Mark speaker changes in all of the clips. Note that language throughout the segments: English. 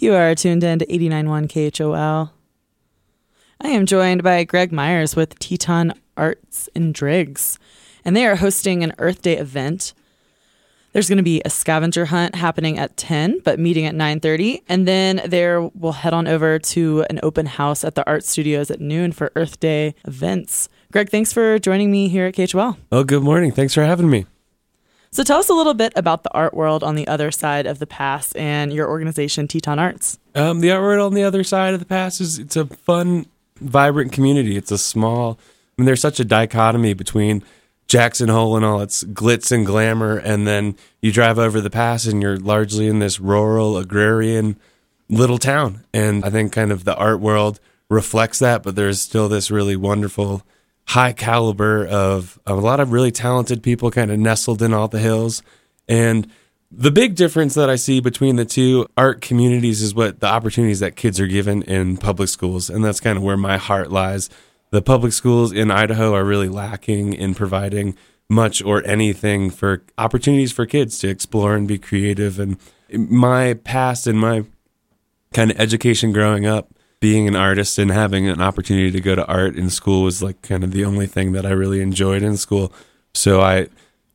Speaker 1: You are tuned in to 89.1 KHOL. I am joined by Greg Myers with Teton Arts in Driggs, and they are hosting an Earth Day event. There's going to be a scavenger hunt happening at 10, but meeting at 9:30, and then we'll head on over to an open house at the Art Studios at noon for Earth Day events. Greg, thanks for joining me here at KHOL.
Speaker 2: Oh, good morning. Thanks for having me.
Speaker 1: So tell us a little bit about the art world on the other side of the pass and your organization, Teton Arts.
Speaker 2: The art world on the other side of the pass it's a fun, vibrant community. It's a small, there's such a dichotomy between Jackson Hole and all its glitz and glamour, and then you drive over the pass and you're largely in this rural, agrarian little town. And I think kind of the art world reflects that, but there's still this really wonderful high caliber of a lot of really talented people kind of nestled in all the hills. And the big difference that I see between the two art communities is what the opportunities that kids are given in public schools. And that's kind of where my heart lies. The public schools in Idaho are really lacking in providing much or anything for opportunities for kids to explore and be creative. And my past and my kind of education growing up, being an artist and having an opportunity to go to art in school was like kind of the only thing that I really enjoyed in school. So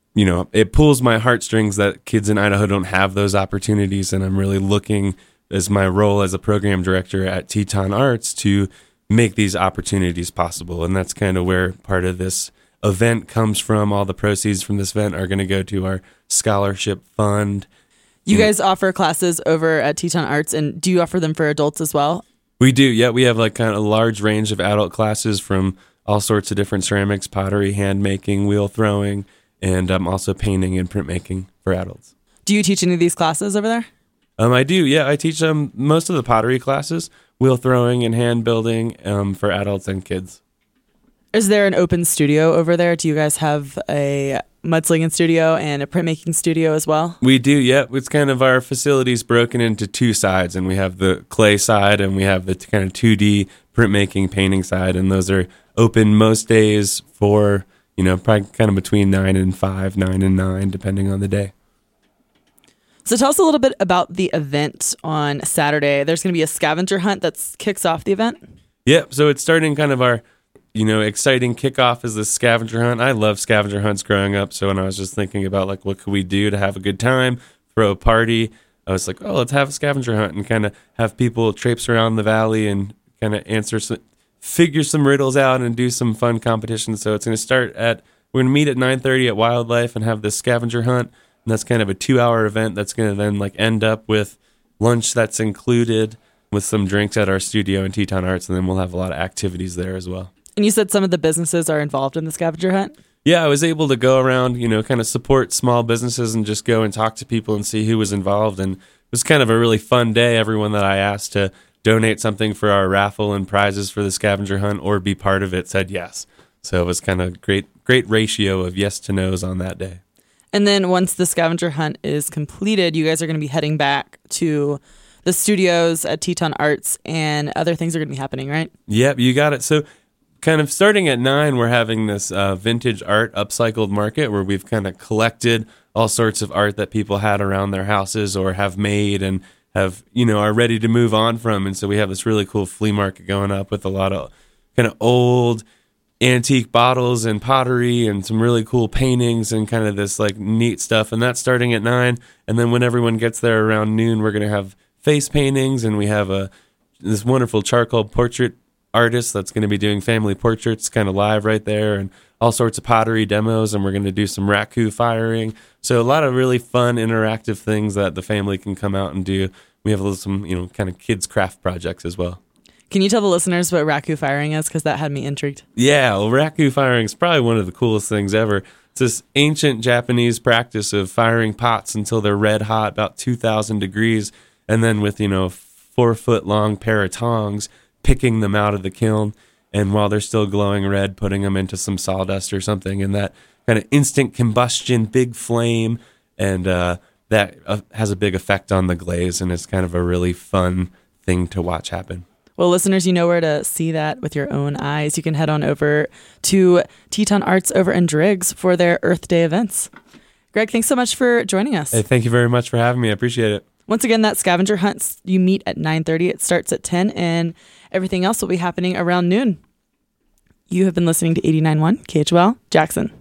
Speaker 2: it pulls my heartstrings that kids in Idaho don't have those opportunities. And I'm really looking as my role as a program director at Teton Arts to make these opportunities possible. And that's kind of where part of this event comes from. All the proceeds from this event are going to go to our scholarship fund.
Speaker 1: You guys offer classes over at Teton Arts, and do you offer them for adults as well?
Speaker 2: We do, yeah. We have like kind of a large range of adult classes from all sorts of different ceramics, pottery, hand making, wheel throwing, and also painting and printmaking for adults.
Speaker 1: Do you teach any of these classes over there?
Speaker 2: I do, yeah. I teach most of the pottery classes, wheel throwing and hand building for adults and kids.
Speaker 1: Is there an open studio over there? Do you guys have a mudslinging studio and a printmaking studio as well?
Speaker 2: We do, yeah. It's kind of our facilities broken into two sides, and we have the clay side and we have the kind of 2D printmaking, painting side, and those are open most days for, probably kind of between 9 and 5, 9 and 9, depending on the day.
Speaker 1: So tell us a little bit about the event on Saturday. There's going to be a scavenger hunt that kicks off the event.
Speaker 2: Yeah, so it's starting kind of our exciting kickoff is this scavenger hunt. I love scavenger hunts growing up. So when I was just thinking about like, what could we do to have a good time, throw a party, I was like, let's have a scavenger hunt and kind of have people traipse around the valley and kind of figure some riddles out and do some fun competitions. So it's going to we're going to meet at 9:30 at Wildlife and have this scavenger hunt. And that's kind of a 2-hour event that's going to then like end up with lunch that's included with some drinks at our studio in Teton Arts. And then we'll have a lot of activities there as well. And
Speaker 1: you said some of the businesses are involved in the scavenger hunt?
Speaker 2: Yeah, I was able to go around, kind of support small businesses and just go and talk to people and see who was involved. And it was kind of a really fun day. Everyone that I asked to donate something for our raffle and prizes for the scavenger hunt or be part of it said yes. So it was kind of great ratio of yes to no's on that day.
Speaker 1: And then once the scavenger hunt is completed, you guys are going to be heading back to the studios at Teton Arts and other things are going to be happening, right?
Speaker 2: Yep, you got it. So kind of starting at 9, we're having this vintage art upcycled market where we've kind of collected all sorts of art that people had around their houses or have made and have, are ready to move on from. And so we have this really cool flea market going up with a lot of kind of old antique bottles and pottery and some really cool paintings and kind of this like neat stuff. And that's starting at 9. And then when everyone gets there around noon, we're going to have face paintings and we have this wonderful charcoal portrait artist that's going to be doing family portraits kind of live right there and all sorts of pottery demos. And we're going to do some raku firing. So a lot of really fun interactive things that the family can come out and do. We have some, kind of kids craft projects as well.
Speaker 1: Can you tell the listeners what raku firing is? Because that had me intrigued.
Speaker 2: Yeah, well, raku firing is probably one of the coolest things ever. It's this ancient Japanese practice of firing pots until they're red hot, about 2,000 degrees, and then with, 4-foot-long pair of tongs, picking them out of the kiln, and while they're still glowing red, putting them into some sawdust or something, and that kind of instant combustion, big flame, and that has a big effect on the glaze, and it's kind of a really fun thing to watch happen.
Speaker 1: Well, listeners, you know where to see that with your own eyes. You can head on over to Teton Arts over in Driggs for their Earth Day events. Greg, thanks so much for joining us.
Speaker 2: Hey, thank you very much for having me. I appreciate it.
Speaker 1: Once again, that scavenger hunt, you meet at 9:30. It starts at 10, and everything else will be happening around noon. You have been listening to 89.1 KHOL Jackson.